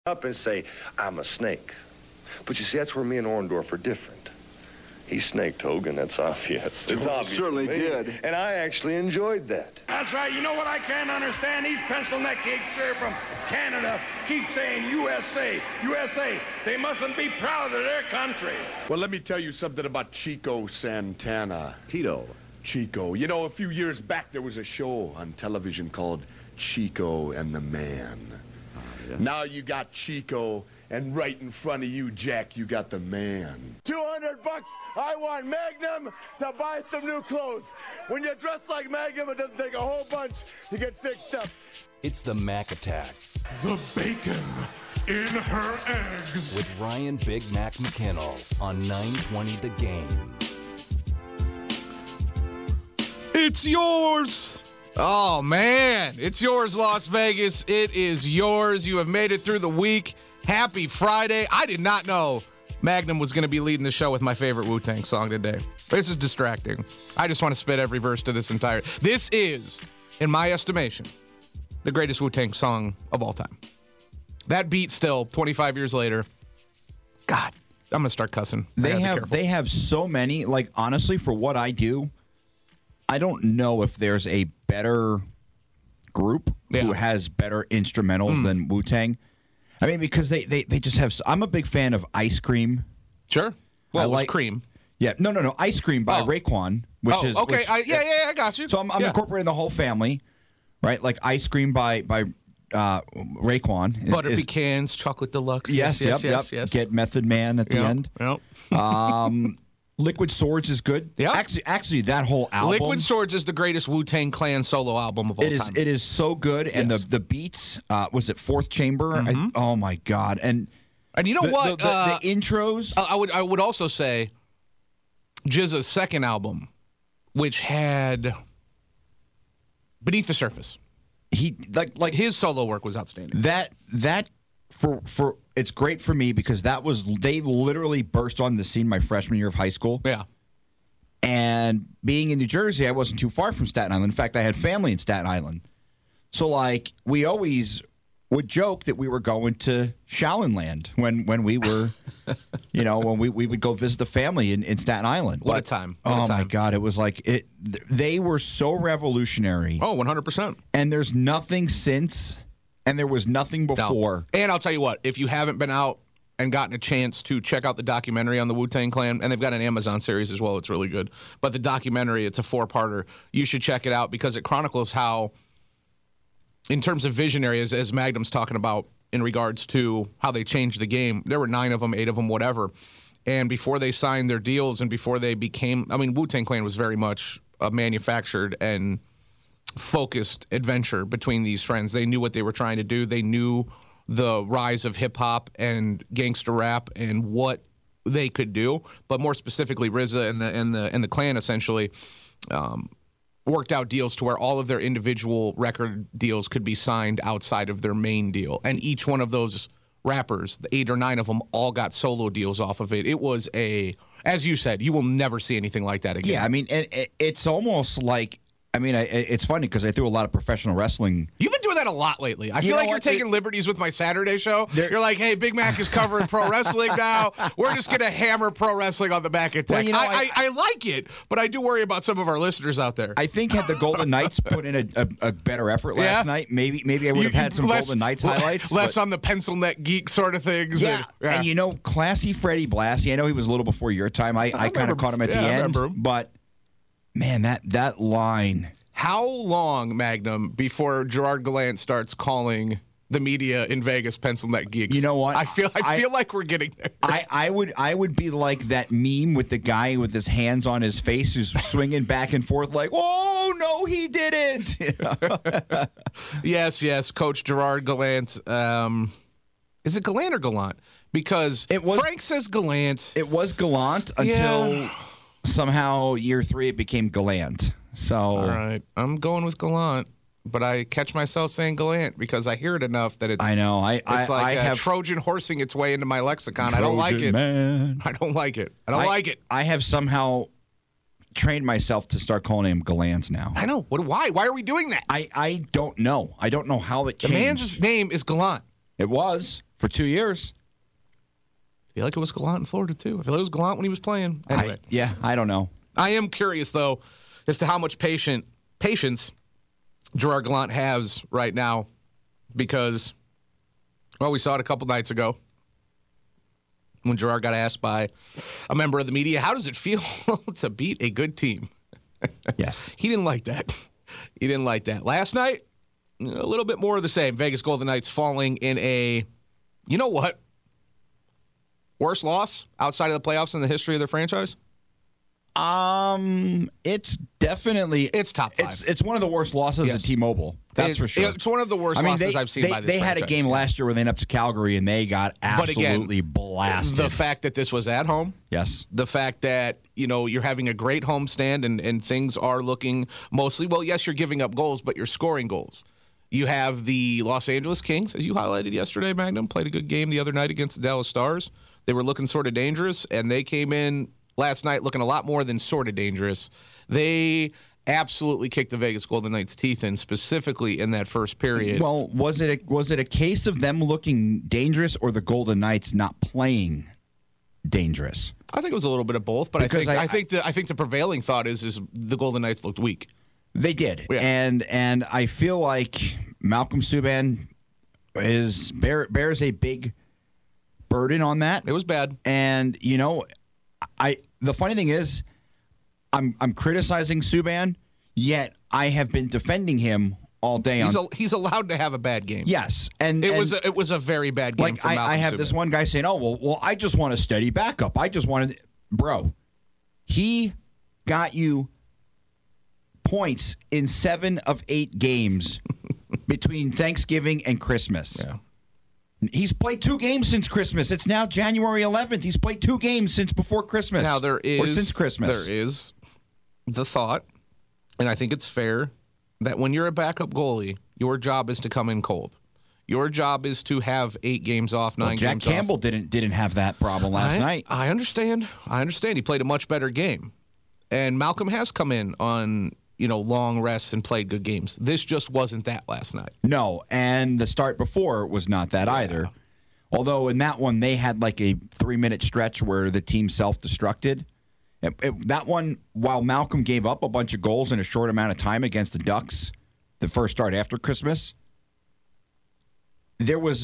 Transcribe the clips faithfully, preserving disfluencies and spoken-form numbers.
up and say, I'm a snake. But you see, that's where me and Orndorff are different. He snaked Hogan, that's obvious. It's Oh, obvious certainly to me. did. And I actually enjoyed that. That's right. You know what I can't understand? These pencil neck geeks here from Canada keep saying U S A, U S A. They mustn't be proud of their country. Well, let me tell you something about Chico Santana. Tito. Chico. You know, a few years back, there was a show on television called Chico and the Man. Uh, yeah. Now you got Chico, and right in front of you, Jack, you got the Man. two hundred bucks, I want Magnum to buy some new clothes. When you dress like Magnum, it doesn't take a whole bunch to get fixed up. It's the Mac Attack. The bacon in her eggs. With Ryan Big Mac McKinnell on nine twenty The Game. It's yours. Oh, man. It's yours, Las Vegas. It is yours. You have made it through the week. Happy Friday. I did not know Magnum was going to be leading the show with my favorite Wu-Tang song today. This is distracting. I just want to spit every verse to this entire... This is, in my estimation, the greatest Wu-Tang song of all time. That beat still, twenty-five years later. God, I'm going to start cussing. They have they have so many. Like, honestly, for what I do, I don't know if there's a better group Yeah. who has better instrumentals Mm. than Wu-Tang. I mean, because they, they, they just have... I'm a big fan of Ice Cream. Sure. Well, I it was like- Cream. Yeah, no, no, no. Ice Cream by Oh. Raekwon, which oh, is... okay. which- I, yeah, yeah, I got you. So I'm, I'm yeah. incorporating the whole family, right? Like Ice Cream by by uh, Raekwon. is- Butter is- pecans, chocolate deluxe. Yes, yes, yep, yes, yep. yes. Get Method Man at the Yep, end. Yep. Um, Liquid Swords is good. Yeah. Actually, actually, that whole album. Liquid Swords is the greatest Wu-Tang Clan solo album of all It is. time. It is so good, and Yes. the the beats. Uh, was it Fourth Chamber? Mhm. I, oh my God! And and you know the, what? The, the, uh, the intros. I would I would also say G Z A's second album, which had Beneath the Surface. He like like his solo work was outstanding. That that for for it's great for me because that was they literally burst on the scene my freshman year of high school. Yeah. And being in New Jersey, I wasn't too far from Staten Island. In fact, I had family in Staten Island. So like we always would joke that we were going to Shaolin Land when when we were you know, when we, we would go visit the family in, in Staten Island. What but, a time. What oh a time. my God, it was like it they were so revolutionary. Oh, one hundred percent. And there's nothing since and there was nothing before. No. And I'll tell you what, if you haven't been out and gotten a chance to check out the documentary on the Wu-Tang Clan, and they've got an Amazon series as well, it's really good. But the documentary, it's a four-parter. You should check it out because it chronicles how, in terms of visionary, as, as Magnum's talking about in regards to how they changed the game, there were nine of them, eight of them, whatever. And before they signed their deals and before they became, I mean, Wu-Tang Clan was very much a manufactured and focused adventure between these friends. They knew what they were trying to do. They knew the rise of hip-hop and gangster rap and what they could do. But more specifically, R Z A and the, and the, and the Clan essentially um, worked out deals to where all of their individual record deals could be signed outside of their main deal. And each one of those rappers, the eight or nine of them, all got solo deals off of it. It was a, as you said, you will never see anything like that again. Yeah, I mean, it, it's almost like, I mean, I, it's funny because I threw a lot of professional wrestling. You've been doing that a lot lately. I You feel know like you're what? taking It- liberties with my Saturday show. You're like, hey, Big Mac is covering pro wrestling now. We're just going to hammer pro wrestling on the back attack. Well, you know, I, I- I, I like it, but I do worry about some of our listeners out there. I think had the Golden Knights put in a, a, a better effort last Yeah? night, maybe maybe I would You- have had some less- Golden Knights highlights. Less but- on the pencil neck geek sort of things. yeah. and, and you know, classy Freddie Blassie. I know he was a little before your time. I, I, kind remember- of caught him at yeah, the I end, remember him. but man, that that line. How long, Magnum, before Gerard Gallant starts calling the media in Vegas pencil neck geeks? You know what? I feel I, I- feel like we're getting there. I, I would I would be like that meme with the guy with his hands on his face who's swinging back and forth like, oh no, he didn't. You know? Yes, yes, Coach Gerard Gallant. Um, is it Gallant or Gallant? Because It was- Frank says Gallant. It was Gallant until Yeah. somehow year three it became Gallant. So All right, I'm going with Gallant, but I catch myself saying Gallant because I hear it enough that it's. I know. I It's I, like I a have Trojan horsing its way into my lexicon. I don't like Trojan it. Man. I don't like it. I don't I, like it. I have somehow trained myself to start calling him Gallant now. I know. What? Why? Why are we doing that? I, I don't know. I don't know how it The changed. man's name is Gallant. It was for two years. I feel like it was Gallant in Florida, too. I feel like it was Gallant when he was playing. Anyway. I, yeah, I don't know. I am curious, though, as to how much patient patience Gerard Gallant has right now because, well, we saw it a couple nights ago when Gerard got asked by a member of the media, how does it feel to beat a good team? Yes. He didn't like that. He didn't like that. Last night, a little bit more of the same. Vegas Golden Knights falling in a, you know what? Worst loss outside of the playoffs in the history of their franchise? Um, it's definitely It's top five. It's it's one of the worst losses Yes. at T-Mobile. That's It- for sure. It's one of the worst I mean, losses they, I've seen they, by this They had a franchise. game last year where they went up to Calgary and they got But again, absolutely blasted. The fact that this was at home, yes. the fact that, you know, you're having a great homestand and, and things are looking mostly, well, yes, you're giving up goals, but you're scoring goals. You have the Los Angeles Kings, as you highlighted yesterday, Magnum, played a good game the other night against the Dallas Stars. They were looking sort of dangerous, and they came in last night looking a lot more than sort of dangerous. They absolutely kicked the Vegas Golden Knights' teeth in, specifically in that first period. Well, was it a, was it a case of them looking dangerous or the Golden Knights not playing dangerous? I think it was a little bit of both, but I Because think I- I, think the I think the prevailing thought is is the Golden Knights looked weak. They did, Yeah. and and I feel like Malcolm Subban is bear, bears a big burden on that. It was bad. And you know, I the funny thing is, I'm I'm criticizing Subban, yet I have been defending him all day. He's on a, he's allowed to have a bad game. yes, and It and, was a, it was a very bad game. like for I, Malcolm I have Subban. this one guy saying, "Oh well, well, I just want a steady backup. I just wanted, bro." He got you points in seven of eight games between Thanksgiving and Christmas. Yeah. He's played two games since Christmas. It's now January eleventh. He's played two games since before Christmas. Now there is or since Christmas. There is the thought, and I think it's fair that when you're a backup goalie, your job is to come in cold. Your job is to have eight games off, nine Well, Jack games Campbell off. didn't didn't have that problem last I, night. I understand. I understand. He played a much better game, and Malcolm has come in on you know long rests and played good games. This just wasn't that last night. No, and the start before was not that either. Although in that one they had like a three minute stretch where the team self destructed. It, it, that one, while Malcolm gave up a bunch of goals in a short amount of time against the Ducks, the first start after Christmas, there was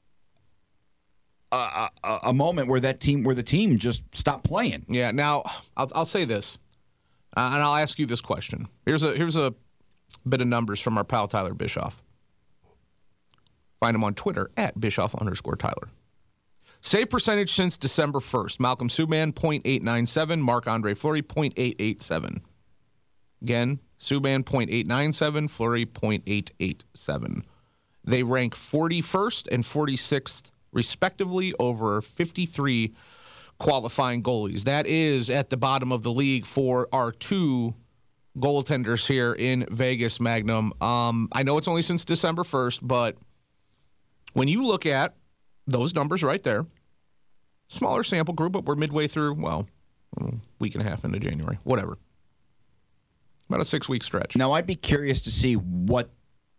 a, a, a moment where that team, where the team just stopped playing. Yeah. Now I'll, I'll say this, uh, and I'll ask you this question. Here's a here's a bit of numbers from our pal Tyler Bischoff. Find him on Twitter at Bischoff underscore Tyler. Save percentage since December first. Malcolm Subban, point eight nine seven. Marc-Andre Fleury, point eight eight seven. Again, Subban, point eight nine seven. Fleury, point eight eight seven. They rank forty-first and forty-sixth, respectively, over fifty-three qualifying goalies. That is at the bottom of the league for our two goaltenders here in Vegas, Magnum. Um, I know it's only since December first, but when you look at those numbers right there, smaller sample group, but we're midway through, well, a week and a half into January, whatever. About a six-week stretch. Now, I'd be curious to see what,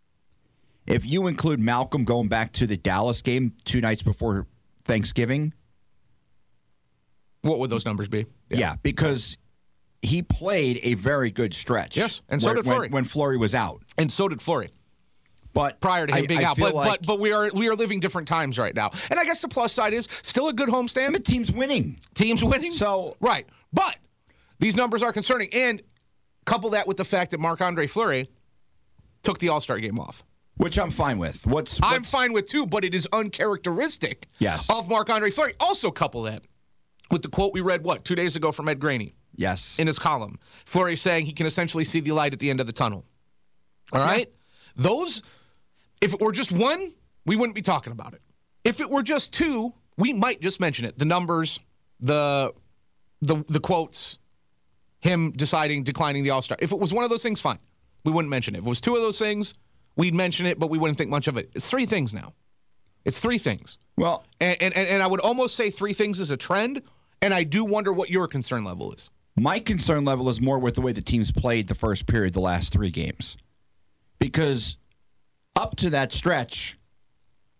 if you include Malcolm going back to the Dallas game two nights before Thanksgiving. What would those numbers be? Yeah, yeah because he played a very good stretch. Yes, and so where, did Fleury. When, when Fleury was out. And so did Fleury. But prior to him I, being I out, feel but, like but but we are we are living different times right now, and I guess the plus side is still a good homestand. the team's winning. Team's winning, So- right. But these numbers are concerning, and couple that with the fact that Marc-Andre Fleury took the All-Star game off. Which I'm fine with. What's, I'm what's fine with too, but it is uncharacteristic Yes. of Marc-Andre Fleury. Also couple that with the quote we read, what, two days ago from Ed Graney Yes. in his column. Fleury saying he can essentially see the light at the end of the tunnel. All right? Those, if it were just one, we wouldn't be talking about it. If it were just two, we might just mention it. The numbers, the the the quotes, him deciding, declining the All-Star. If it was one of those things, fine. We wouldn't mention it. If it was two of those things, we'd mention it, but we wouldn't think much of it. It's three things now. It's three things. Well, And, and, and I would almost say three things is a trend, and I do wonder what your concern level is. my concern level is more with the way the teams played the first period, the last three games. Because up to that stretch,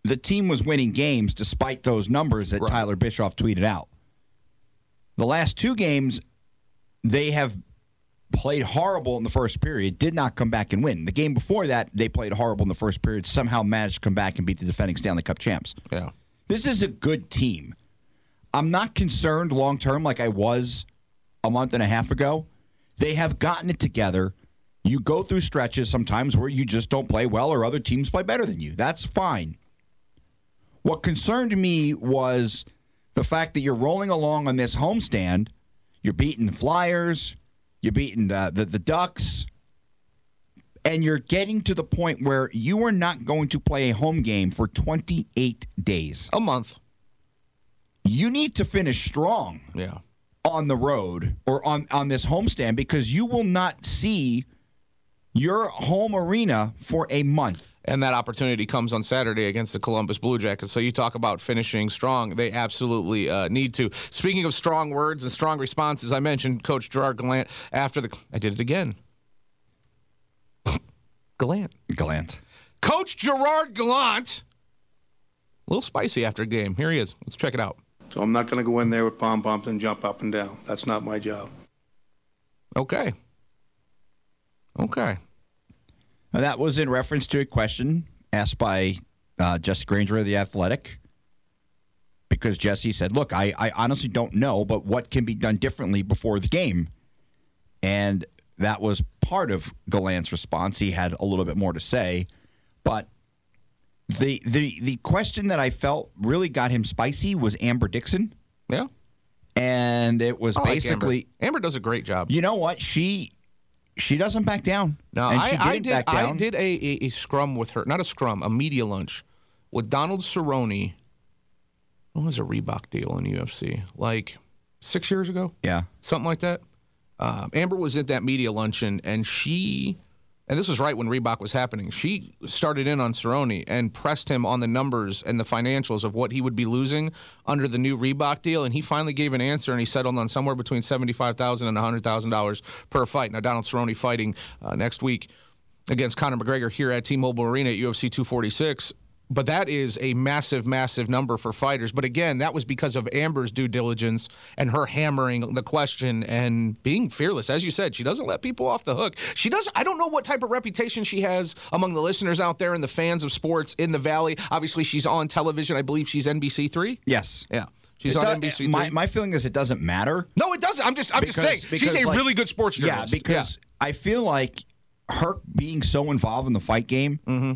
the team was winning games despite those numbers that Right. Tyler Bischoff tweeted out. The last two games, they have played horrible in the first period, did not come back and win. The game before that, they played horrible in the first period, somehow managed to come back and beat the defending Stanley Cup champs. Yeah. This is a good team. I'm not concerned long term like I was a month and a half ago. They have gotten it together. You go through stretches sometimes where you just don't play well or other teams play better than you. That's fine. What concerned me was the fact that you're rolling along on this homestand. You're beating the Flyers. You're beating uh, the, the Ducks. And you're getting to the point where you are not going to play a home game for twenty-eight days. A month. You need to finish strong Yeah. on the road or on, on this homestand because you will not see your home arena for a month. And that opportunity comes on Saturday against the Columbus Blue Jackets. So you talk about finishing strong. They absolutely uh, need to. Speaking of strong words and strong responses, I mentioned Coach Gerard Gallant after the... I did it again. Gallant. Gallant. Coach Gerard Gallant. A little spicy after a game. Here he is. Let's check it out. So I'm not going to go in there with pom-poms and jump up and down. That's not my job. Okay. Okay. Now, that was in reference to a question asked by uh, Jesse Granger of The Athletic, because Jesse said, look, I, I honestly don't know, but what can be done differently before the game? And that was part of Gallant's response. He had a little bit more to say, but the the the question that I felt really got him spicy was Amber Dixon. Yeah. And it was I like basically... Amber. Amber does a great job. You know what? She... She doesn't back down. No, and I, she I didn't did. back down. I did a, a, a scrum with her, not a scrum, a media lunch with Donald Cerrone. When was a Reebok deal in U F C? Like six years ago, Yeah. something like that. Um, Amber was at that media luncheon, and she, and this was right when Reebok was happening. She started in on Cerrone and pressed him on the numbers and the financials of what he would be losing under the new Reebok deal, and he finally gave an answer, and he settled on somewhere between seventy-five thousand dollars and one hundred thousand dollars per fight. Now, Donald Cerrone fighting uh, next week against Conor McGregor here at T-Mobile Arena at U F C two forty-six. But that is a massive, massive number for fighters. But again, that was because of Amber's due diligence and her hammering the question and being fearless. As you said, she doesn't let people off the hook. She does. I don't know what type of reputation she has among the listeners out there and the fans of sports in the Valley. Obviously, she's on television. I believe she's N B C three. Yes. Yeah. She's It on does- N B C three. My, my feeling is it doesn't matter. no, it doesn't. I'm just I'm Because- just saying. She's because, a like- really good sports Yeah, journalist. because I feel like her being so involved in the fight game, Mm-hmm.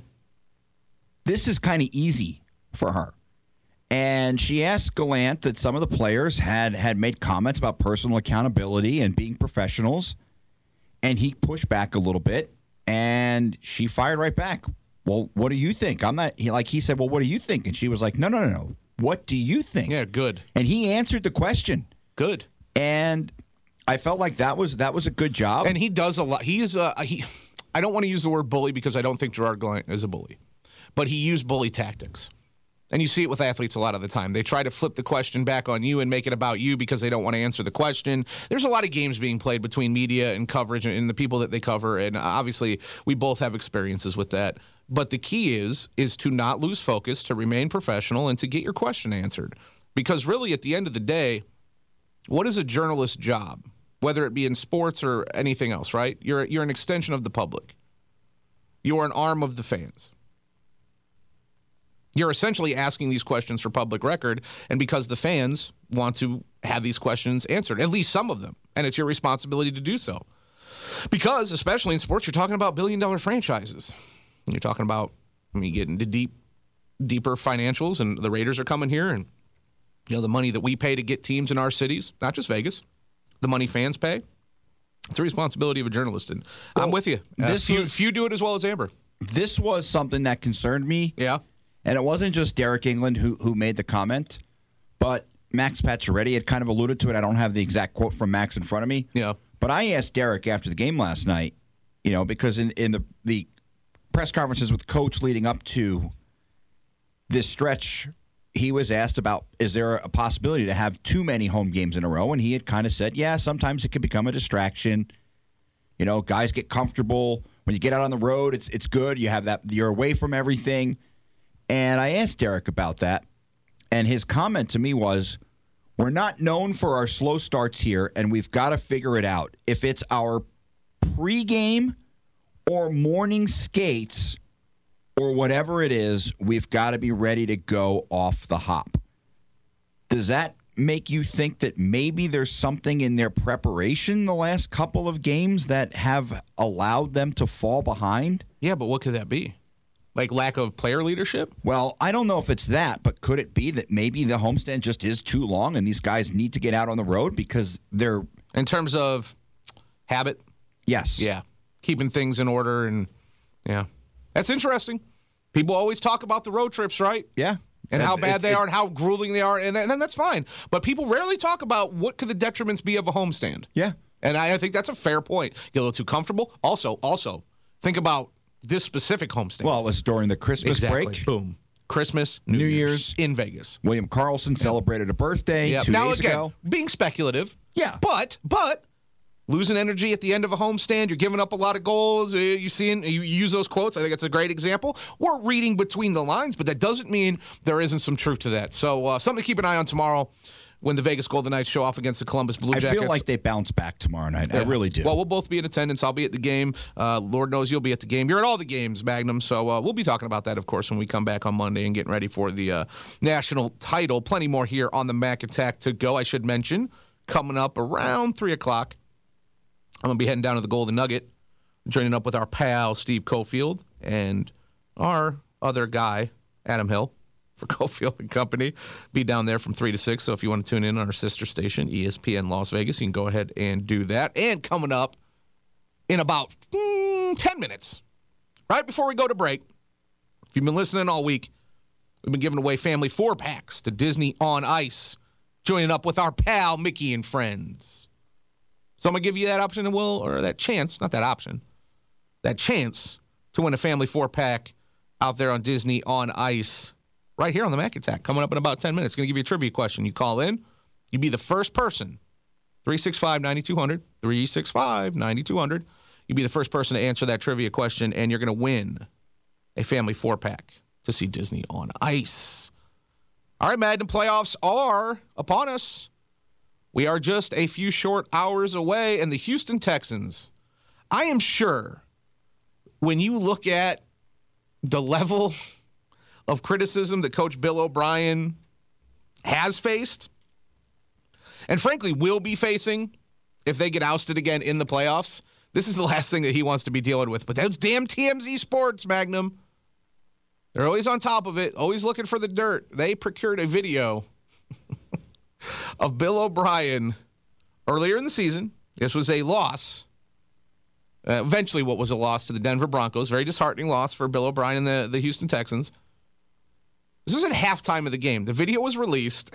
this is kind of easy for her. And she asked Gallant that some of the players had had made comments about personal accountability and being professionals, and he pushed back a little bit, and she fired right back. Well, what do you think? I'm not he, like he said. Well, what do you think? And she was like, No, no, no, no. What do you think? Yeah, good. And he answered the question, Good. and I felt like that was that was a good job. And he does a lot. He is a he. I don't want to use the word bully because I don't think Gerard Gallant is a bully, but he used bully tactics. And you see it with athletes a lot of the time. They try to flip the question back on you and make it about you because they don't want to answer the question. There's a lot of games being played between media and coverage and the people that they cover, and obviously we both have experiences with that. But the key is is to not lose focus, to remain professional, and to get your question answered. Because really, at the end of the day, what is a journalist's job? Whether it be in sports or anything else, right? You're you're an extension of the public. You are an arm of the fans. You're essentially asking these questions for public record, and because the fans want to have these questions answered, at least some of them, and it's your responsibility to do so. Because, especially in sports, you're talking about billion-dollar franchises. You're talking about, I mean, you get into deep, deeper financials, and the Raiders are coming here, and you know the money that we pay to get teams in our cities, not just Vegas, the money fans pay. It's the responsibility of a journalist, and well, I'm with you. Uh, this few, was, few do it as well as Amber. This was something that concerned me. Yeah. And it wasn't just Derek England who who made the comment, but Max Pacioretty had kind of alluded to it. I don't have the exact quote from Max in front of me. Yeah. But I asked Derek after the game last night, you know, because in, in the, the press conferences with the coach leading up to this stretch, he was asked about, is there a possibility to have too many home games in a row? And he had kind of said, yeah, sometimes it could become a distraction. You know, guys get comfortable. When you get out on the road, it's it's good. You have that, you're away from everything. And I asked Derek about that, and his comment to me was, we're not known for our slow starts here, and we've got to figure it out. If it's our pregame or morning skates or whatever it is, we've got to be ready to go off the hop. Does that make you think that maybe there's something in their preparation the last couple of games that have allowed them to fall behind? Yeah, but what could that be? Like lack of player leadership? Well, I don't know if it's that, but could it be that maybe the homestand just is too long and these guys need to get out on the road because they're... In terms of habit? Yes. Yeah. Keeping things in order and, yeah. That's interesting. People always talk about the road trips, right? Yeah. And It- how bad it- they it- are and how grueling they are, and then that's fine. But people rarely talk about what could the detriments be of a homestand. Yeah. And I, I think that's a fair point. Get a little too comfortable. Also, also, think about this specific homestand. Well, it was during the Christmas exactly. break. Boom. Christmas, New, New Year's, Year's. in Vegas. William Carlson celebrated a birthday Yep. two now, days again, ago. being speculative. Yeah. But, but, losing energy at the end of a homestand, you're giving up a lot of goals. uh, You seeing you use those quotes. I think it's a great example. We're reading between the lines, but that doesn't mean there isn't some truth to that. So uh, something to keep an eye on tomorrow when the Vegas Golden Knights show off against the Columbus Blue I Jackets. feel like they bounce back tomorrow night. I Yeah. really do. Well, we'll both be in attendance. I'll be at the game. Uh, Lord knows you'll be at the game. You're at all the games, Magnum. So uh, we'll be talking about that, of course, when we come back on Monday and getting ready for the uh, national title. Plenty more here on the Mac Attack to go. I should mention, coming up around three o'clock, I'm going to be heading down to the Golden Nugget, joining up with our pal, Steve Cofield, and our other guy, Adam Hill, for Cofield and Company. Be down there from three to six, so if you want to tune in on our sister station, E S P N Las Vegas, you can go ahead and do that. And coming up in about mm, ten minutes, right before we go to break, if you've been listening all week, we've been giving away family four-packs to Disney on Ice, joining up with our pal, Mickey and Friends. So I'm going to give you that option, Will, or that chance, not that option, that chance to win a family four-pack out there on Disney on Ice right here on the Mac Attack. Coming up in about ten minutes. Going to give you a trivia question. You call in. You be the first person. three six five, nine two zero zero. three six five, nine two zero zero. You be the first person to answer that trivia question, and you're going to win a family four-pack to see Disney on Ice. All right, Madden playoffs are upon us. We are just a few short hours away, and the Houston Texans, I am sure when you look at the level of criticism that Coach Bill O'Brien has faced, and frankly will be facing if they get ousted again in the playoffs, this is the last thing that he wants to be dealing with. But those damn T M Z Sports, Magnum, they're always on top of it, always looking for the dirt. They procured a video of Bill O'Brien earlier in the season. This was a loss. Uh, eventually, what was a loss to the Denver Broncos. Very disheartening loss for Bill O'Brien and the, the Houston Texans. This was at halftime of the game. The video was released.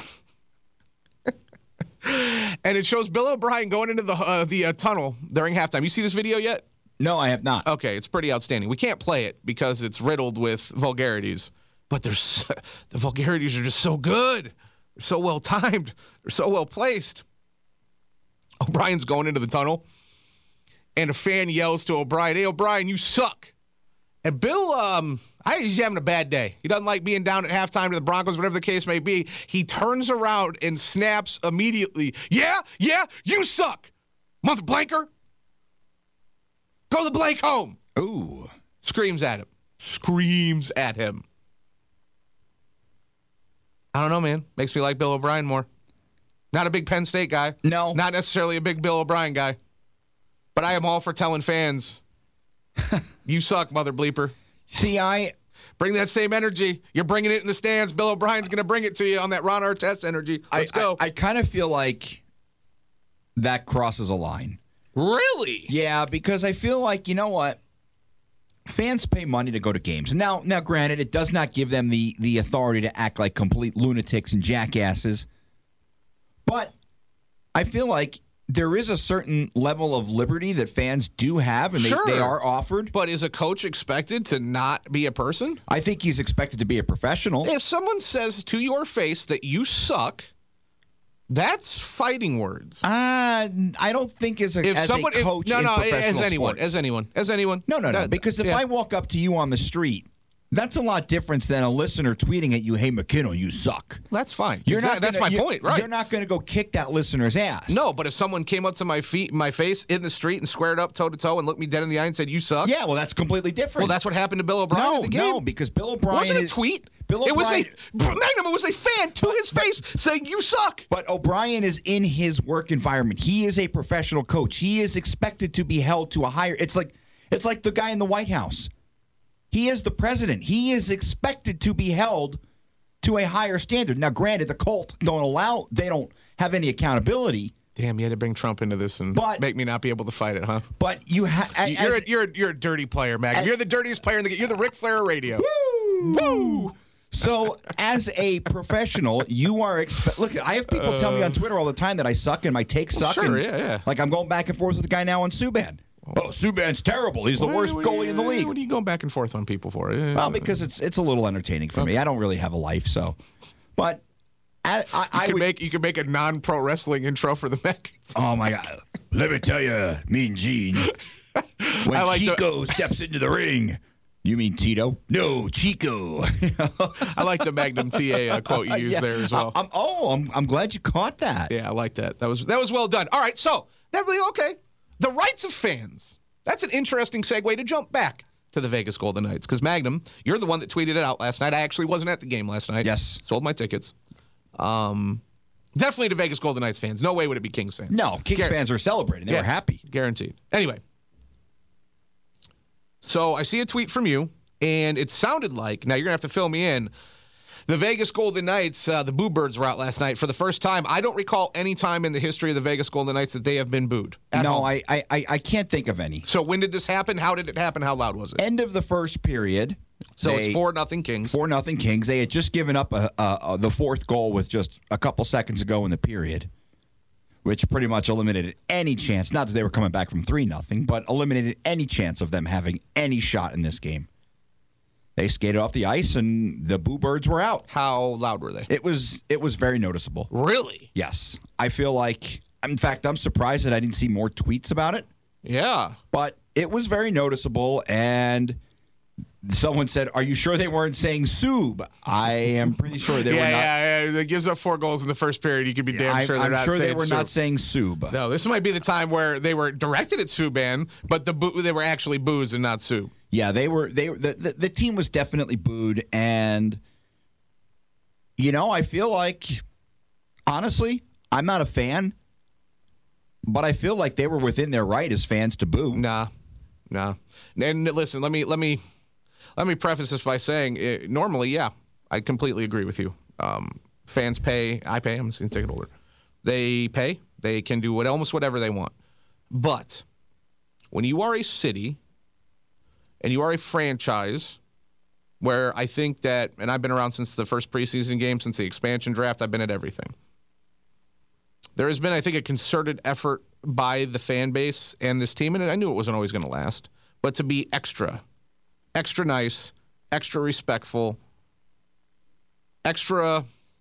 And it shows Bill O'Brien going into the uh, the uh, tunnel during halftime. You see this video yet? No, I have not. Okay, it's pretty outstanding. We can't play it because it's riddled with vulgarities. But there's the vulgarities are just so good. They're so well timed. They're so well placed. O'Brien's going into the tunnel, and a fan yells to O'Brien, "Hey, O'Brien, you suck." And Bill, um, I, he's having a bad day. He doesn't like being down at halftime to the Broncos, whatever the case may be. He turns around and snaps immediately. Yeah, yeah, you suck, mother blanker. Go the blank home. Ooh. Screams at him. Screams at him. I don't know, man. Makes me like Bill O'Brien more. Not a big Penn State guy. No. Not necessarily a big Bill O'Brien guy. But I am all for telling fans, you suck, mother bleeper. See, I... Bring that same energy. You're bringing it in the stands. Bill O'Brien's going to bring it to you on that Ron Artest energy. Let's I, go. I, I kind of feel like that crosses a line. Really? Yeah, because I feel like, you know what? Fans pay money to go to games. Now, now, granted, it does not give them the, the authority to act like complete lunatics and jackasses. But I feel like there is a certain level of liberty that fans do have, and they, Sure. they are offered. But is a coach expected to not be a person? I think he's expected to be a professional. If someone says to your face that you suck, that's fighting words. Uh, I don't think as a, If as someone, a if- coach no, in no, professional as anyone, sports. as anyone, as anyone. No, no, no. That- Because if yeah. I walk up to you on the street That's a lot different than a listener tweeting at you, "Hey, McKinnell, you suck." That's fine. You're Exactly. not. That's gonna- my you- point, right? You're not going to go kick that listener's ass. No, but if someone came up to my feet, my face in the street and squared up toe to toe and looked me dead in the eye and said, "You suck." Yeah, well, that's completely different. Well, that's what happened to Bill O'Brien no, at the game. no, because Bill O'Brien Wasn't a is, tweet. Bill it was a O'Brien- Magnum. It was a fan to his face saying, "You suck." But O'Brien is in his work environment. He is a professional coach. He is expected to be held to a higher. It's like it's like the guy in the White House. He is the president. He is expected to be held to a higher standard. Now, granted, the Colts don't allow. They don't have any accountability. Damn, you had to bring Trump into this and But- make me not be able to fight it, huh? But you have. You're a, you're a, you're a dirty player, Magnum. as- You're the dirtiest player in the game. You're the Ric Flair of radio. Woo! So, as a professional, you are expect. Look, I have people tell me on Twitter all the time that I suck and my takes suck. sure, and, yeah, yeah. Like I'm going back and forth with the guy now on Subban. Oh, Subban's terrible. He's the What- worst what- goalie in the league. What are you going back and forth on people for? Eh, Well, because it's it's a little entertaining for me. I don't really have a life, so. But I, I, you I can would. make you can make a non-pro wrestling intro for the Mac. Oh my God! Let me tell you, Mean Gene. When I like to- Chico steps into the ring, you mean Tito? No, Chico. I like the Magnum T A uh, quote you used Yeah. there as well. I'm, oh, I'm I'm glad you caught that. Yeah, I like that. That was that was well done. All right, so that really okay. The rights of fans. That's an interesting segue to jump back to the Vegas Golden Knights because Magnum, you're the one that tweeted it out last night. I actually wasn't at the game last night. Yes. Sold my tickets. Um, definitely to Vegas Golden Knights fans. No way would it be Kings fans. No, Kings Guar- fans are celebrating. They Yes, were happy. Guaranteed. Anyway, so I see a tweet from you, and it sounded like, now you're going to have to fill me in, the Vegas Golden Knights, uh, the Boo Birds were out last night for the first time. I don't recall any time in the history of the Vegas Golden Knights that they have been booed. at No, home. I, I I I can't think of any. So when did this happen? How did it happen? How loud was it? End of the first period. So they- it's four nothing Kings. Four nothing Kings. They had just given up a, a, a, the fourth goal with just a couple seconds ago in the period, which pretty much eliminated any chance. Not that they were coming back from three nothing, but eliminated any chance of them having any shot in this game. They skated off the ice, and the Boo Birds were out. How loud were they? It was it was very noticeable. Really? Yes, I feel like. In fact, I'm surprised that I didn't see more tweets about it. Yeah. But it was very noticeable, and someone said, "Are you sure they weren't saying Sub?" I am pretty sure they yeah, were not. yeah, yeah. That gives up four goals in the first period. You can be damn I, sure they're I'm not sure they saying were not Sub. saying Sub. No, this might be the time where they were directed at Subban, but the boo- they were actually boos and not Sub. Yeah, they were. They the, the the team was definitely booed, and you know, I feel like, honestly, I'm not a fan, but I feel like they were within their right as fans to boo. Nah, nah. And listen, let me let me let me preface this by saying, uh, normally, yeah, I completely agree with you. Um, fans pay. I pay. I'm seeing ticket holder. They pay. They can do what almost whatever they want. But when you are a city and you are a franchise, where I think that, and I've been around since the first preseason game, since the expansion draft, I've been at everything. There has been, I think, a concerted effort by the fan base and this team, and I knew it wasn't always going to last, but to be extra, extra nice, extra respectful, extra,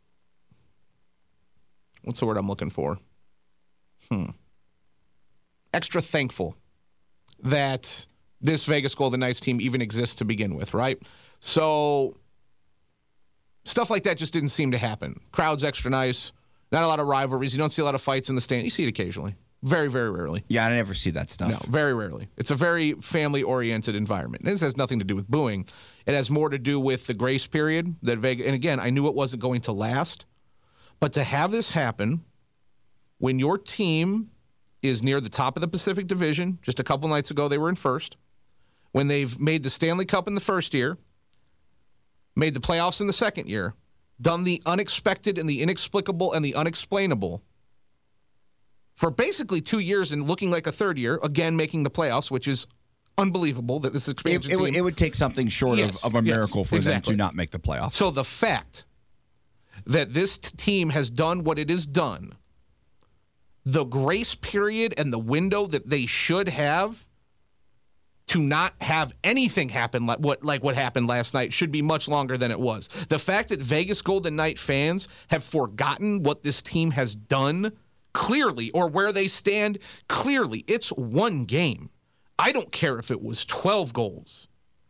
what's the word I'm looking for? Hmm. Extra thankful that this Vegas Golden Knights team even exists to begin with, right? So stuff like that just didn't seem to happen. Crowd's extra nice. Not a lot of rivalries. You don't see a lot of fights in the stand. You see it occasionally. Very, very rarely. Yeah, I never see that stuff. No, very rarely. It's a very family-oriented environment. This has nothing to do with booing. It has more to do with the grace period that Vegas. And again, I knew it wasn't going to last, but to have this happen when your team is near the top of the Pacific Division, just a couple nights ago they were in first, when they've made the Stanley Cup in the first year, made the playoffs in the second year, done the unexpected and the inexplicable and the unexplainable for basically two years and looking like a third year, again making the playoffs, which is unbelievable that this It, expansion it, would- team... it would take something short Yes, of, of a yes, miracle for exactly. them to not make the playoffs. So the fact that this t- team has done what it has done, the grace period and the window that they should have to not have anything happen like what like what happened last night should be much longer than it was. The fact that Vegas Golden Knight fans have forgotten what this team has done clearly or where they stand clearly. It's one game. I don't care if it was twelve goals.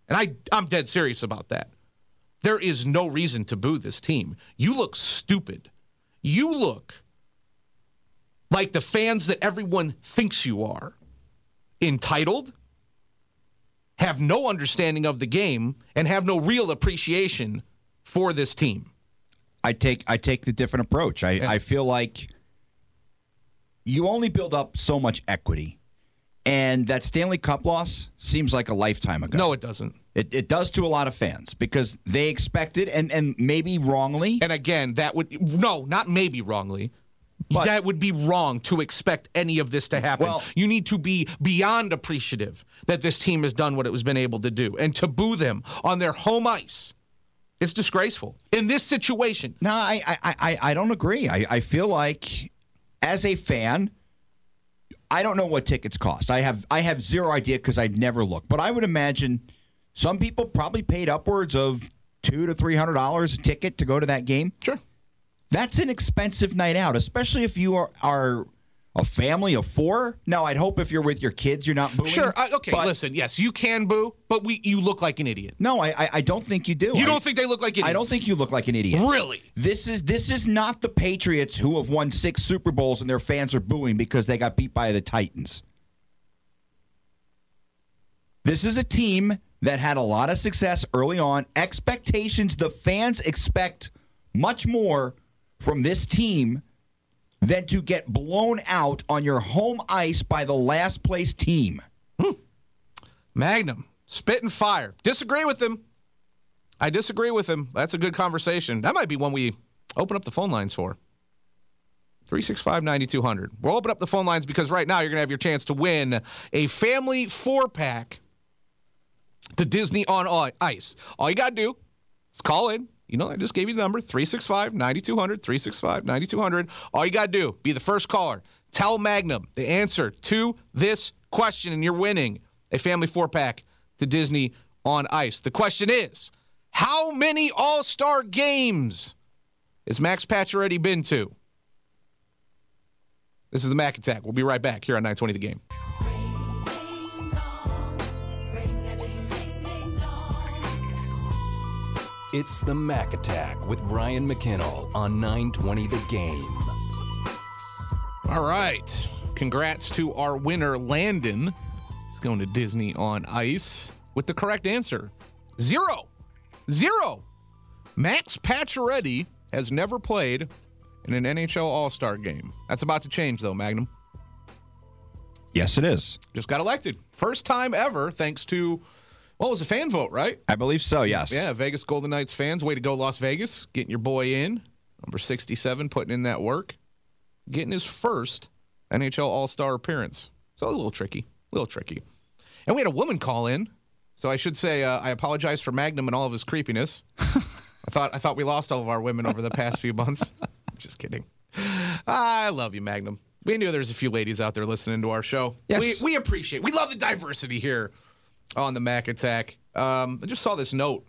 And I, I'm dead serious about that. There is no reason to boo this team. You look stupid. You look like the fans that everyone thinks you are. Entitled, have no understanding of the game, and have no real appreciation for this team. I take I take the different approach. I, Yeah. I feel like you only build up so much equity. And that Stanley Cup loss seems like a lifetime ago. No, it doesn't. It, it does to a lot of fans because they expected, and, and maybe wrongly. And again, that would, no, not maybe wrongly. But- that would be wrong to expect any of this to happen. Well- you need to be beyond appreciative that this team has done what it was been able to do. And to boo them on their home ice, it's disgraceful. In this situation, No, I I, I, I don't agree. I, I feel like as a fan, I don't know what tickets cost. I have I have zero idea because I'd never looked. But I would imagine some people probably paid upwards of two to three hundred dollars a ticket to go to that game. sure. That's an expensive night out, especially if you are, are a family of four. Now, I'd hope if you're with your kids, you're not booing. Sure. I, okay, but- listen, yes, you can boo, but we you look like an idiot. No, I I, I don't think you do. You I, don't think they look like idiots? I don't think you look like an idiot. Really? This is this is not the Patriots who have won six Super Bowls and their fans are booing because they got beat by the Titans. This is a team that had a lot of success early on. Expectations, the fans expect much more from this team than to get blown out on your home ice by the last place team. Magnum, spit and fire. Disagree with him. I disagree with him. That's a good conversation. That might be one we open up the phone lines for. three six five, nine two zero zero. We'll open up the phone lines because right now you're going to have your chance to win a family four-pack to Disney on Ice. All you got to do is call in. You know, I just gave you the number, three six five, nine two zero zero, three six five, nine two zero zero. All you got to do, be the first caller. Tell Magnum the answer to this question, and you're winning a family four-pack to Disney on Ice. The question is, how many All-Star games has Max Pacioretty been to? This is the Mac Attack. We'll be right back here on nine twenty The Game. It's the Mac Attack with Ryan McKinnell on nine twenty The Game. All right. Congrats to our winner, Landon. He's going to Disney on Ice with the correct answer. Zero. Zero. Max Pacioretty has never played in an N H L All-Star game. That's about to change, though, Magnum. Yes, it is. Just got elected. First time ever, thanks to, what was a fan vote, right? I believe so, yes. Yeah, Vegas Golden Knights fans. Way to go, Las Vegas. Getting your boy in. Number sixty-seven, putting in that work. Getting his first N H L All-Star appearance. So a little tricky. A little tricky. And we had a woman call in. So I should say uh, I apologize for Magnum and all of his creepiness. I thought I thought we lost all of our women over the past few months. Just kidding. I love you, Magnum. We knew there's a few ladies out there listening to our show. Yes. We, we appreciate We love the diversity here on the Mac Attack. Um, I just saw this note.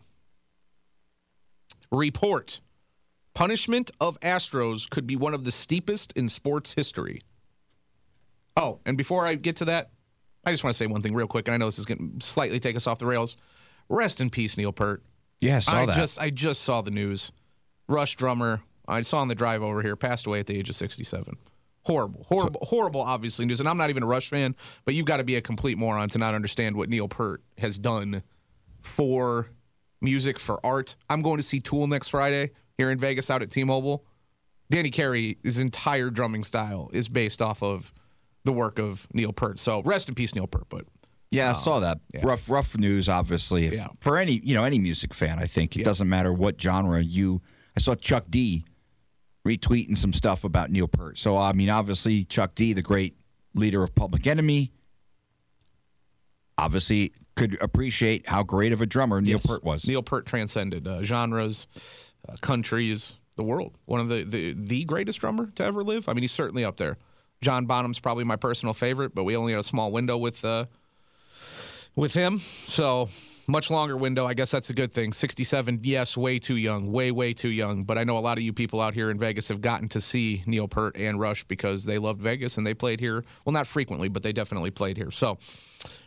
Report. Punishment of Astros could be one of the steepest in sports history. Oh, and before I get to that, I just want to say one thing real quick, and I know this is going to slightly take us off the rails. Rest in peace, Neil Peart. Yeah, I saw I that. just I just saw the news. Rush drummer, I saw on the drive over here, passed away at the age of sixty-seven. Horrible, horrible, horrible, obviously, news. And I'm not even a Rush fan, but you've got to be a complete moron to not understand what Neil Peart has done for music, for art. I'm going to see Tool next Friday here in Vegas out at T-Mobile. Danny Carey's entire drumming style is based off of the work of Neil Peart. So rest in peace, Neil Peart. But Yeah, I saw that. yeah. Rough, rough news. Obviously, if, Yeah. for any you know any music fan, I think it Yeah. doesn't matter what genre you. I saw Chuck D retweeting some stuff about Neil Peart. So I mean, obviously, Chuck D, the great leader of Public Enemy, obviously could appreciate how great of a drummer Neil Yes. Peart was. Neil Peart transcended uh, genres, uh, countries, the world. One of the, the the greatest drummer to ever live. I mean, he's certainly up there. John Bonham's probably my personal favorite, but we only had a small window with uh, with him. So much longer window. I guess that's a good thing. sixty-seven, yes, way too young. Way, way too young. But I know a lot of you people out here in Vegas have gotten to see Neil Peart and Rush because they loved Vegas and they played here. Well, not frequently, but they definitely played here. So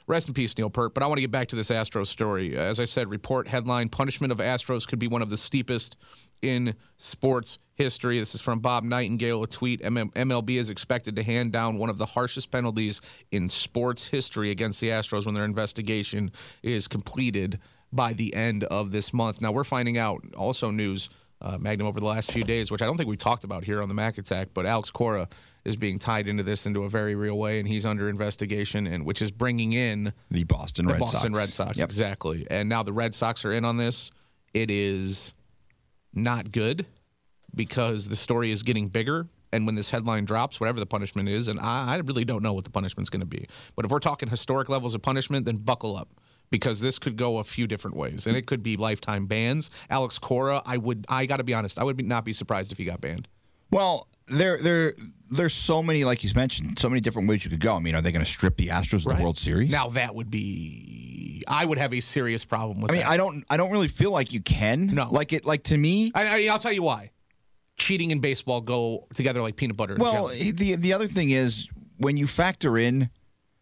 Rest in peace, Neil Peart. But I want to get back to this Astros story. As I said, report headline, punishment of Astros could be one of the steepest in sports history. This is from Bob Nightingale, a tweet. M L B is expected to hand down one of the harshest penalties in sports history against the Astros when their investigation is completed by the end of this month. Now, we're finding out, also news, uh, Magnum, over the last few days, which I don't think we talked about here on the Mac Attack, but Alex Cora is being tied into this into a very real way, and he's under investigation, and which is bringing in the Boston the Red Boston Sox. Red Sox, Yep. exactly. And now the Red Sox are in on this. It is not good because the story is getting bigger, and when this headline drops, whatever the punishment is, and I, I really don't know what the punishment's going to be, but if we're talking historic levels of punishment, then buckle up. Because this could go a few different ways, and it could be lifetime bans. Alex Cora, I would, I got to be honest, I would be, not be surprised if he got banned. Well, there, there, there's so many, like you mentioned, so many different ways you could go. I mean, are they going to strip the Astros of the World Series? Now that would be, I would have a serious problem with. I mean, that. I don't, I don't really feel like you can. No, like it, like to me. I, I, I'll tell you why. Cheating and baseball go together like peanut butter and Well, jelly. the the other thing is when you factor in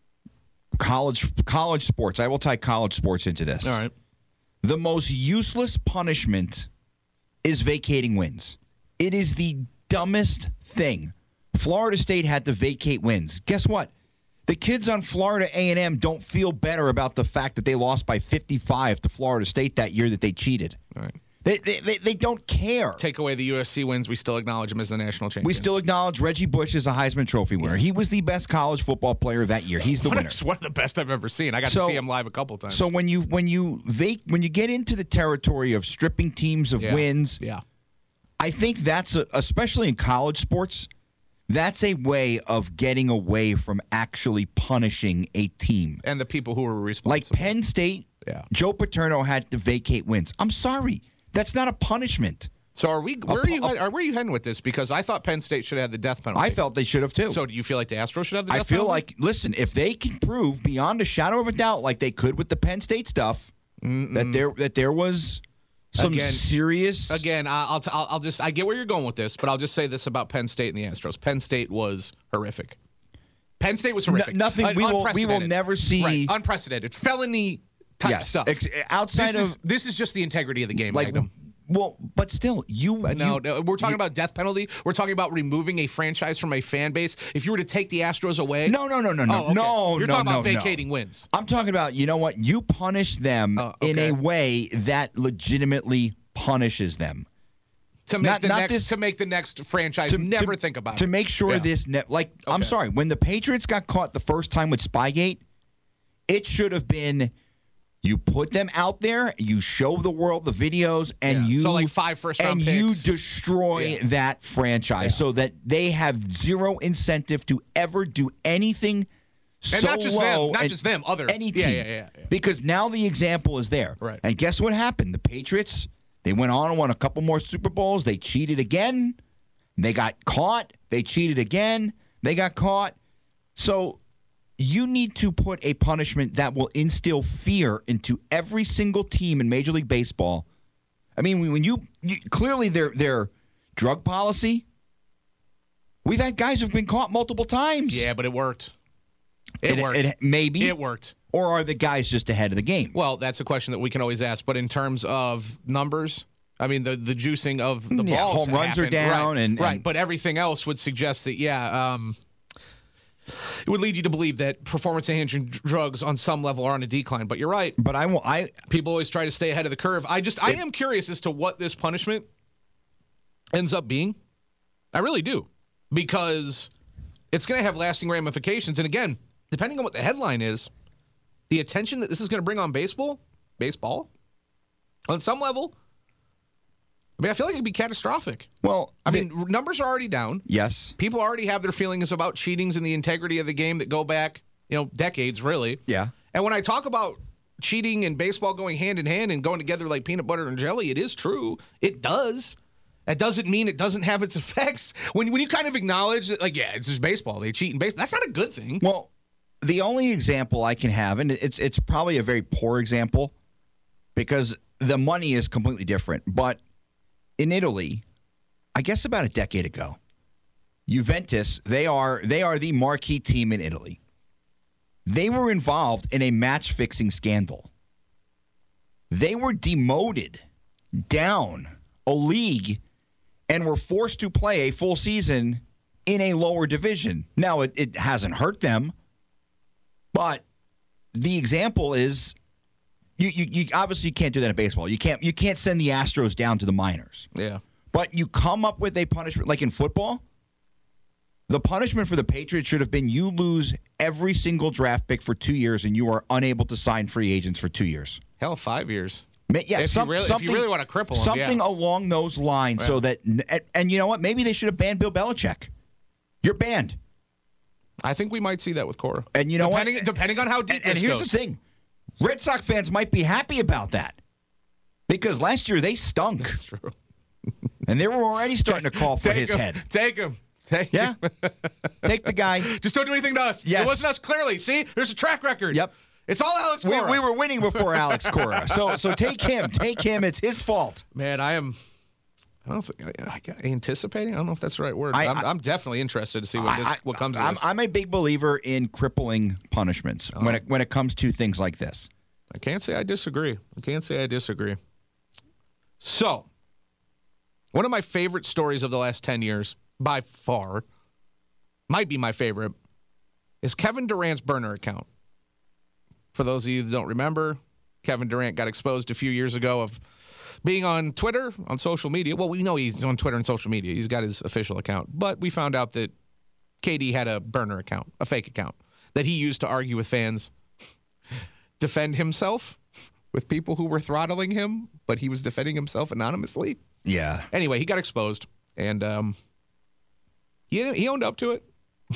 college college sports, I will tie college sports into this. All right. The most useless punishment is vacating wins. It is the dumbest thing. Florida State had to vacate wins. Guess what? The kids on Florida A and M don't feel better about the fact that they lost by fifty-five to Florida State that year that they cheated. All right. They, they, they, they don't care. Take away the U S C wins, we still acknowledge him as the national champion. We still acknowledge Reggie Bush as a Heisman Trophy winner. He was the best college football player that year. He's the one winner. Of, one of the best I've ever seen. I got So- to see him live a couple times. So when you when you vac- when you get into the territory of stripping teams of yeah. wins, yeah. I think that's a, especially in college sports, that's a way of getting away from actually punishing a team. And the people who were responsible. Like Penn State, Yeah. Joe Paterno had to vacate wins. I'm sorry, that's not a punishment. So are we? Where are you? Are where are you heading with this? Because I thought Penn State should have the death penalty. I felt they should have too. So do you feel like the Astros should have the death I feel penalty? like, listen, if they can prove beyond a shadow of a doubt, like they could with the Penn State stuff, Mm-mm. that there that there was some Again- serious. Again, I- I'll, t- I'll I'll just I get where you're going with this, but I'll just say this about Penn State and the Astros. Penn State was horrific. Penn State was horrific. No- nothing- Un- we will- we will unprecedented. never see- Right, unprecedented felony type Yes, stuff. ex- outside this of is, this is just the integrity of the game, like, Magnum. well, but still, you. But no, you- no, we're talking you- about death penalty. We're talking about removing a franchise from a fan base. If you were to take the Astros away, No, no, no, no, no, Oh, okay. no. You're no, talking about no, no. vacating wins. I'm talking about, you know what? You punish them Oh, in okay. a way that legitimately punishes them. To make Not- the not next this- to make the next franchise never to, think about to it. make sure Yeah. this ne- like I'm Okay. sorry, when the Patriots got caught the first time with Spygate, it should have been you put them out there, you show the world the videos, and Yeah. you So, like, five first-round and you picks. destroy Yeah. that franchise so that they have zero incentive to ever do anything. And so not just low them, not and just them, other any yeah, team. yeah, yeah, yeah. Because now the example is there. Right. And guess what happened? The Patriots, they went on and won a couple more Super Bowls. They cheated again. They got caught. They cheated again. They got caught. So you need to put a punishment that will instill fear into every single team in Major League Baseball. I mean, when you, you clearly their their drug policy, we've had guys who've been caught multiple times. Yeah, but it worked. It, It- worked. it- maybe. it worked. Or are the guys just ahead of the game? Well, that's a question that we can always ask. But in terms of numbers, I mean, the the juicing of the Yeah, balls home runs are happened. down right, and- right. and- But everything else would suggest that yeah, um, it would lead you to believe that performance-enhancing dr- drugs on some level are on a decline. But you're right. But I will. I People always try to stay ahead of the curve. I just I am curious as to what this punishment ends up being. I really do, because it's going to have lasting ramifications. And again, depending on what the headline is, the attention that this is going to bring on baseball, baseball, on some level, I mean, I feel like it could be catastrophic. well. I the- mean, numbers are already down. yes. People already have their feelings about cheatings and the integrity of the game that go back, you know, decades, really. Yeah. And when I talk about cheating and baseball going hand in hand and going together like peanut butter and jelly, it is true. It does. That doesn't mean it doesn't have its effects. When when you kind of acknowledge that, like, yeah, it's just baseball. They cheat in baseball. That's not a good thing. Well, the only example I can have, and it's it's probably a very poor example, because the money is completely different. But in Italy, I guess about a decade ago, Juventus, they are they are the marquee team in Italy. They were involved in a match-fixing scandal. They were demoted down a league and were forced to play a full season in a lower division. Now, it, it hasn't hurt them, but the example is you, you, you obviously can't do that in baseball. You can't you can't send the Astros down to the minors. Yeah. But you come up with a punishment, like in football, the punishment for the Patriots should have been you lose every single draft pick for two years and you are unable to sign free agents for two years. Hell, five years. Yeah, if, some, you really, if something, you really want to cripple him, something yeah. along those lines, Yeah. so that and, and you know what? Maybe they should have banned Bill Belichick. You're banned. I think we might see that with Cora. And you know depending, what? Depending on how deep And, and this here's goes. the thing: Red Sox fans might be happy about that because last year they stunk. That's true. And they were already starting to call for Take his him. head. Take him. Take Yeah. him. Take the guy. Just don't do anything to us. Yes. It wasn't us, clearly. See? There's a track record. Yep. It's all Alex We, Cora. we were winning before Alex Cora. So so take him. Take him. It's his fault. Man, I am I don't know if, I, I, anticipating? I don't know if that's the right word. I, I'm, I, I'm definitely interested to see what, this, I, what comes of I'm, this. I'm a big believer in crippling punishments Oh. when it when it comes to things like this. I can't say I disagree. I can't say I disagree. So, one of my favorite stories of the last ten years, by far, might be my favorite, is Kevin Durant's burner account. For those of you that don't remember, Kevin Durant got exposed a few years ago of being on Twitter, on social media. Well, we know he's on Twitter and social media. He's got his official account. But we found out that K D had a burner account, a fake account, that he used to argue with fans, defend himself with people who were throttling him, but he was defending himself anonymously. Yeah. Anyway, he got exposed, and um, he, he owned up to it.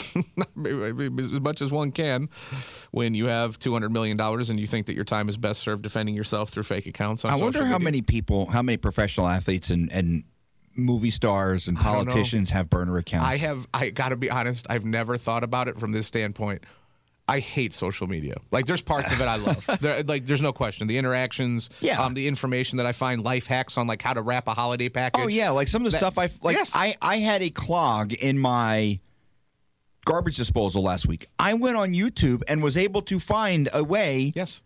As much as one can when you have two hundred million dollars and you think that your time is best served defending yourself through fake accounts on I social wonder how media. many people, how many professional athletes and, and movie stars and I don't know. politicians have burner accounts. I have, I got to be honest, I've never thought about it from this standpoint. I hate social media. Like, there's parts of it I love. There, like, there's no question. The interactions, Yeah. um, the information that I find, life hacks on, like, how to wrap a holiday package. Oh, yeah. Like some of the That- stuff I, like, Yes. I, I had a clog in my garbage disposal last week. I went on YouTube and was able to find a way. Yes.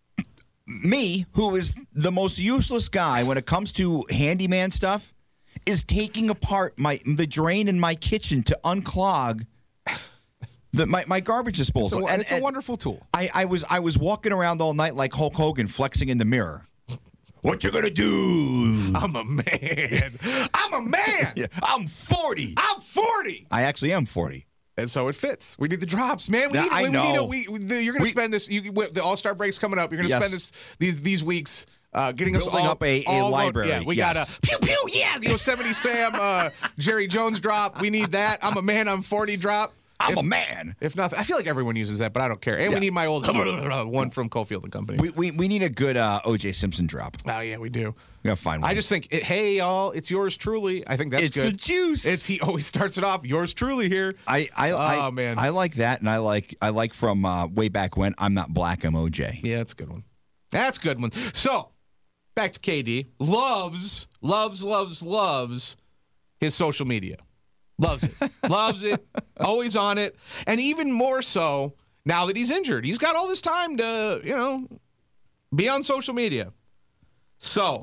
Me, who is the most useless guy when it comes to handyman stuff, is taking apart my the drain in my kitchen to unclog the my, my garbage It's, disposal. a, and, it's a and wonderful tool. I, I was I was walking around all night like Hulk Hogan, flexing in the mirror. What you gonna do? I'm a man. I'm a man. Yeah, I'm forty. I'm forty. I actually am forty. And so it fits. We need the drops, man. We Yeah, need. I we, we need a, know. we, the, you're going to We- spend this. You, the All Star break's coming up. You're going to Yes. spend this these these weeks uh, getting Building us all up a- a all load- library, Yeah, we yes. got a pew pew. Yeah, the Yosemite Sam, uh, Jerry Jones drop. We need that. I'm a man. I'm forty drop. I'm if, a man. If not, I feel like everyone uses that, but I don't care. And Yeah. we need my old one from Cofield and Company. We we, we need a good uh, O J Simpson drop. oh yeah, we do. We gotta find one. I just think, it, hey y'all, it's yours truly. I think that's It's good. the juice. It's he always starts it off. Yours truly here. I I, Oh, I man. I like that, and I like I like from uh, way back when. I'm not black. I'm O J. Yeah, that's a good one. That's a good one. So, back to K D. Loves, loves, loves, loves his social media. Loves it. Loves it. Always on it. And even more so now that he's injured. He's got all this time to, you know, be on social media. So,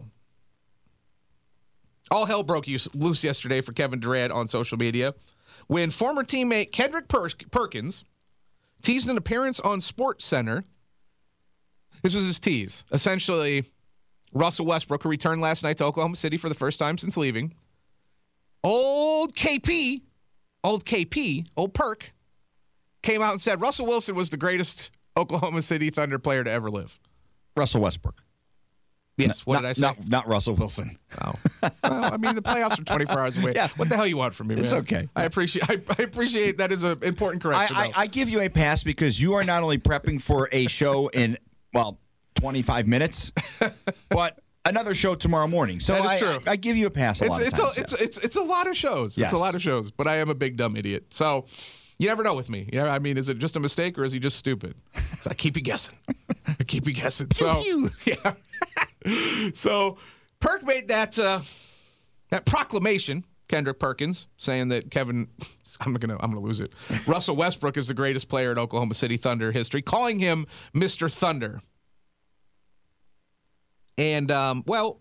all hell broke loose yesterday for Kevin Durant on social media when former teammate Kendrick Per- Perkins teased an appearance on SportsCenter. This was his tease. Essentially, Russell Westbrook, who returned last night to Oklahoma City for the first time since leaving. Old K P, old K P, old Perk, came out and said Russell Wilson was the greatest Oklahoma City Thunder player to ever live. Russell Westbrook. Yes, what not, did I say? Not, not Russell Wilson. Oh. Well, I mean, the playoffs are twenty-four hours away. Yeah. What the hell you want from me, man? It's okay. I appreciate I, I appreciate that is an important I, correction. I, though. I give you a pass because you are not only prepping for a show in, well, twenty-five minutes, but another show tomorrow morning. So That is I, true. I, I give you a pass a It's lot of it's times, a, it's yeah. it's it's a lot of shows. Yes. It's a lot of shows, but I am a big dumb idiot. So you never know with me. Yeah, I mean, is it just a mistake or is he just stupid? So I keep you guessing. I keep you guessing. So Pew, yeah. So Perk made that uh, that proclamation Kendrick Perkins, saying that Kevin, I'm gonna, I'm gonna lose it. Russell Westbrook is the greatest player in Oklahoma City Thunder history, calling him Mister Thunder. And um, well,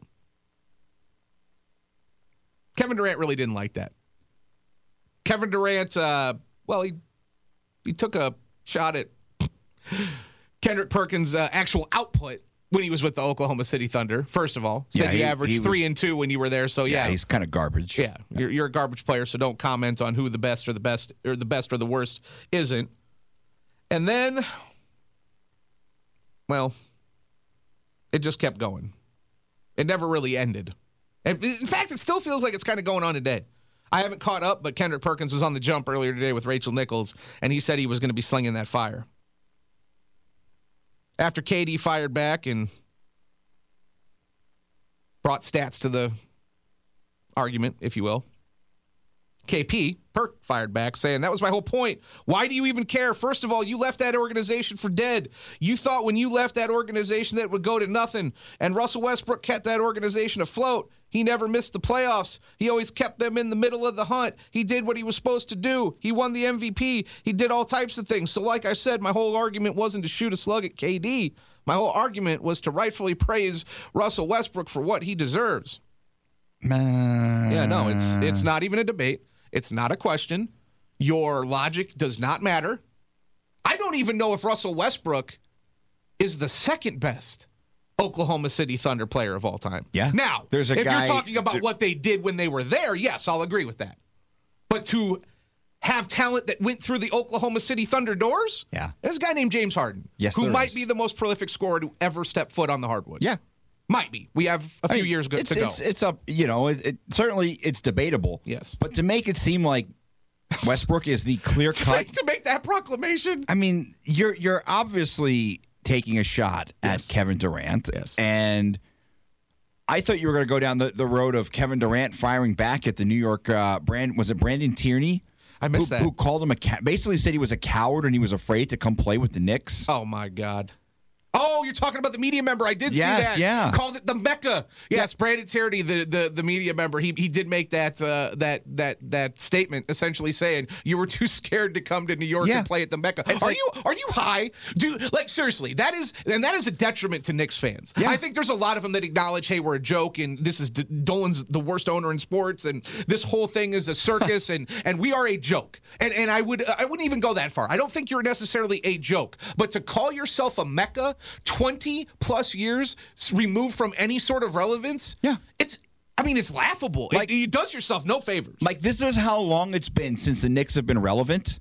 Kevin Durant really didn't like that. Kevin Durant, uh, well, he he took a shot at Kendrick Perkins' uh, actual output when he was with the Oklahoma City Thunder. First of all, said Yeah, you he- averaged he three was- and two when you were there. So yeah, Yeah, he's kind of garbage. yeah, you're, you're a garbage player. So don't comment on who the best or the best or the best or the worst isn't. And then, well, it just kept going. It never really ended. And in fact, it still feels like it's kind of going on today. I haven't caught up, but Kendrick Perkins was on the jump earlier today with Rachel Nichols, and he said he was going to be slinging that fire. After K D fired back and brought stats to the argument, if you will, K P, Perk, fired back saying, that was my whole point. Why do you even care? First of all, you left that organization for dead. You thought when you left that organization that it would go to nothing. And Russell Westbrook kept that organization afloat. He never missed the playoffs. He always kept them in the middle of the hunt. He did what he was supposed to do. He won the M V P. He did all types of things. So like I said, my whole argument wasn't to shoot a slug at K D. My whole argument was to rightfully praise Russell Westbrook for what he deserves. Uh, Yeah, no, it's it's not even a debate. It's not a question. Your logic does not matter. I don't even know if Russell Westbrook is the second best Oklahoma City Thunder player of all time. Yeah. Now, There's a if guy- you're talking about what they did when they were there, yes, I'll agree with that. But to have talent that went through the Oklahoma City Thunder doors, Yeah. there's a guy named James Harden, Yes, who there might is. be the most prolific scorer to ever step foot on the hardwood. Yeah. Might be. We have a few I mean, years go- it's, to go. It's, it's a, you know, it, it, certainly it's debatable. Yes. But to make it seem like Westbrook is the clear cut, to make that proclamation. I mean, you're you're obviously taking a shot Yes. at Kevin Durant. Yes. And I thought you were going to go down the, the road of Kevin Durant firing back at the New York uh, brand. Was it Brandon Tierney? I missed who, that. Who called him a ca- basically said he was a coward and he was afraid to come play with the Knicks. Oh, my God. Oh, you're talking about the media member. I did Yes, see that. yeah. Called it the Mecca. Yes, Brandon Tierney, the, the the media member, he he did make that uh, that that that statement, essentially saying you were too scared to come to New York Yeah. and play at the Mecca. It's Are like- you are you high? Do like seriously? That is and that is a detriment to Knicks fans. Yeah. I think there's a lot of them that acknowledge, hey, we're a joke, and this is D- Dolan's the worst owner in sports, and this whole thing is a circus, and and we are a joke. And and I would I wouldn't even go that far. I don't think you're necessarily a joke, but to call yourself a Mecca twenty plus years removed from any sort of relevance, Yeah. it's I mean it's laughable. Like- it, it does yourself no favors. Like, this is how long it's been since the Knicks have been relevant.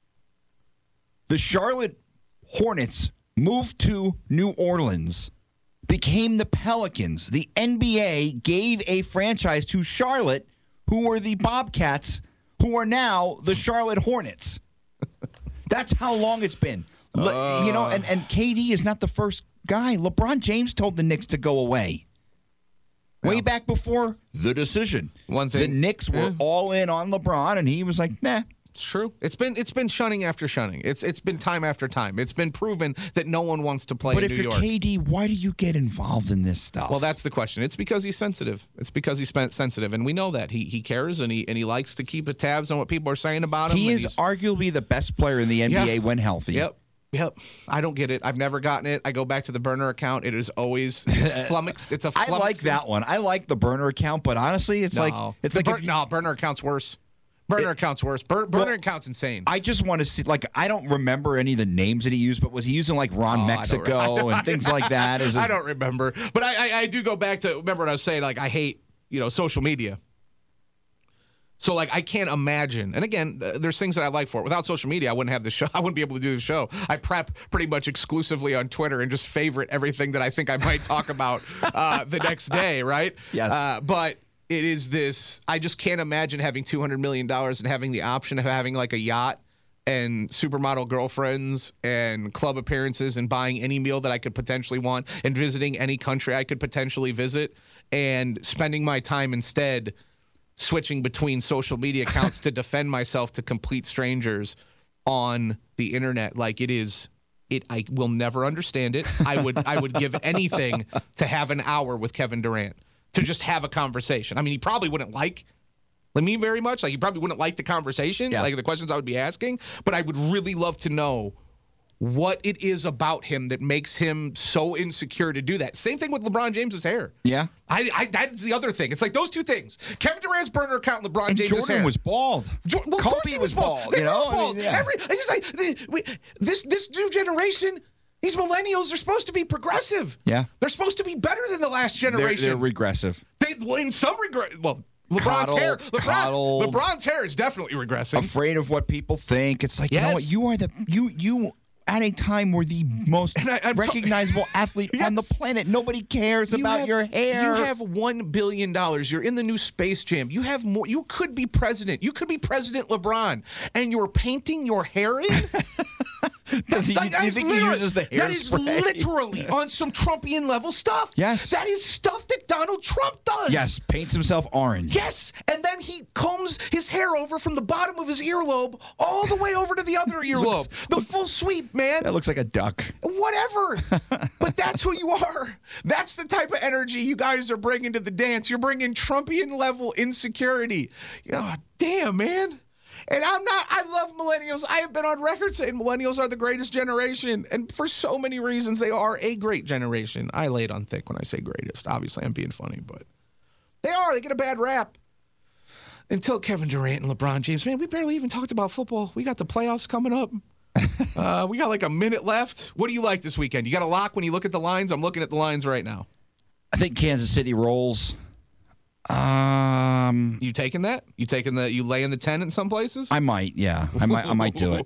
The Charlotte Hornets moved to New Orleans, became the Pelicans. The N B A gave a franchise to Charlotte, who were the Bobcats, who are now the Charlotte Hornets. That's how long it's been. Le- you know, and, and K D is not the first guy. LeBron James told the Knicks to go away. Way Yeah. back before the decision. One thing- The Knicks were Yeah. all in on LeBron, and he was like, nah. It's true. It's been it's been shunning after shunning. It's it's been time after time. It's been proven that no one wants to play But in if New you're York. K D, why do you get involved in this stuff? Well, that's the question. It's because he's sensitive. It's because he's spent sensitive, and we know that he he cares and he and he likes to keep a tabs on what people are saying about him. he and is he's- arguably the best player in the N B A Yeah. when healthy. Yep. Yep. I don't get it. I've never gotten it. I go back to the burner account. It is always flummoxed. It's a I flummoxed. like that one. I like the burner account, but honestly, it's No. like it's The like bur- if- no burner account's worse. Burner It- account's worse. Bur- burner Well, account's insane. I just want to see. Like, I don't remember any of the names that he used, but was he using like Ron Oh, I don't Mexico re- I don't- and things like that? As I don't remember, but I, I I do go back to remember what I was saying. Like I hate you know social media. So like I can't imagine. And again, th- there's things that I like for it. Without social media, I wouldn't have the show. I wouldn't be able to do the show. I prep pretty much exclusively on Twitter and just favorite everything that I think I might talk about uh, the next day. Right? Yes. Uh, but it is this. I just can't imagine having two hundred million dollars and having the option of having like a yacht and supermodel girlfriends and club appearances and buying any meal that I could potentially want and visiting any country I could potentially visit and spending my time instead switching between social media accounts to defend myself to complete strangers on the internet. Like it is, it, I will never understand it. I would, I would give anything to have an hour with Kevin Durant to just have a conversation. I mean, he probably wouldn't like Like me very much. Like he probably wouldn't like the conversation, Yeah. like the questions I would be asking. But I would really love to know what it is about him that makes him so insecure to do that. Same thing with LeBron James's hair. Yeah. I, I that's the other thing. It's like those two things. Kevin Durant's burner account and LeBron And James's Jordan hair. was bald. Jo- well, of Kobe course he was bald. They You were know, all bald. I mean, yeah. Every, it's just like the, we, this this new generation. These millennials are supposed to be progressive. Yeah. They're supposed to be better than the last They're, generation. they're regressive. They, well, in some regret, well, LeBron's Coddled, hair, LeBron, coddled. LeBron's hair is definitely regressing. Afraid of what people think. It's like, you know Yes. what? You are the you you at a time were the most And I- I'm so- recognizable athlete on the Yes. planet. Nobody cares You about have- your hair. You have one billion dollars. You're in the new Space Jam. You have more. You could be president. You could be President LeBron, and you're painting your hair in. Does he, That- do that you is think he literally- uses the hairspray? That is literally on some Trumpian level stuff. Yes. That is stuff that Donald Trump does. Yes, paints himself orange. Yes, and then he combs his hair over from the bottom of his earlobe all the way over to the other earlobe. The full sweep, man. That looks like a duck. Whatever. But that's who you are. That's the type of energy you guys are bringing to the dance. You're bringing Trumpian level insecurity. Oh, damn, man. And I'm not, I love millennials. I have been on record saying millennials are the greatest generation. And for so many reasons, they are a great generation. I lay it on thick when I say greatest. Obviously, I'm being funny, but they are. They get a bad rap. Until Kevin Durant and LeBron James. Man, we barely even talked about football. We got the playoffs coming up. uh, we got like a minute left. What do you like this weekend? You got a lock when you look at the lines? I'm looking at the lines right now. I think Kansas City rolls. Um, You taking that? You taking the? You laying the ten in some places? I might, yeah. I might, I might do it.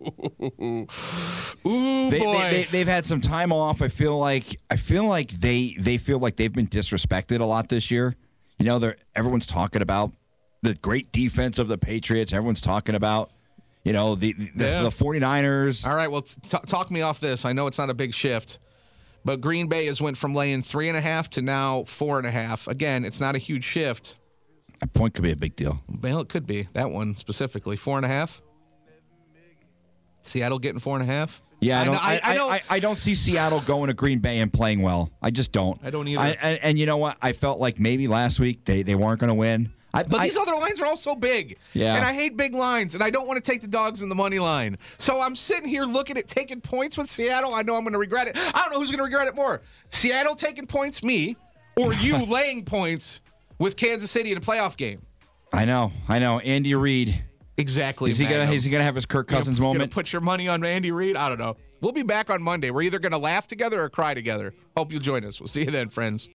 Ooh, They, boy. they, they, they've had some time off. I feel like I feel like they they feel like they've been disrespected a lot this year. You know, they're everyone's talking about the great defense of the Patriots. Everyone's talking about, you know, the the, Yeah. the 49ers. All right, well, t- talk me off this. I know it's not a big shift, but Green Bay has went from laying three and a half to now four and a half. Again, it's not a huge shift. That point could be a big deal. Well, it could be. That one specifically. Four and a half? Seattle getting four and a half? Yeah, I I don't. know- I, I- I I, know- I, I don't see Seattle going to Green Bay and playing well. I just don't. I don't either. I, and, and you know what? I felt like maybe last week they, they weren't going to win. I, But I, these other lines are all so big. Yeah. And I hate big lines, and I don't want to take the dogs in the money line. So I'm sitting here looking at taking points with Seattle. I know I'm going to regret it. I don't know who's going to regret it more. Seattle taking points, me, or you laying points with Kansas City in a playoff game. I know. I know. Andy Reid. Exactly. Is he gonna? Is he gonna have his Kirk Cousins Gonna moment? put your money on Andy Reid? I don't know. We'll be back on Monday. We're either going to laugh together or cry together. Hope you'll join us. We'll see you then, friends.